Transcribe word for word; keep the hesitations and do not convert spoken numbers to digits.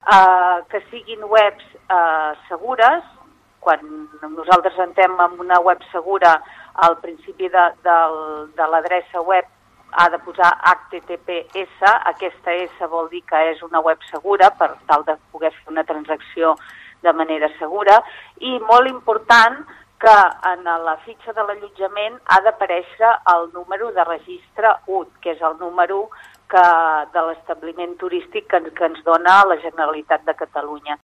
eh, que siguin webs eh, segures. Quan nosaltres entrem en una web segura, al principi de, de, de l'adreça web ha de posar H T T P S, aquesta S vol dir que és una web segura per tal de poder fer una transacció de manera segura, i molt important que en la fitxa de l'allotjament ha d'aparèixer el número de registre U T, que és el número que, de l'establiment turístic que, que ens dona la Generalitat de Catalunya.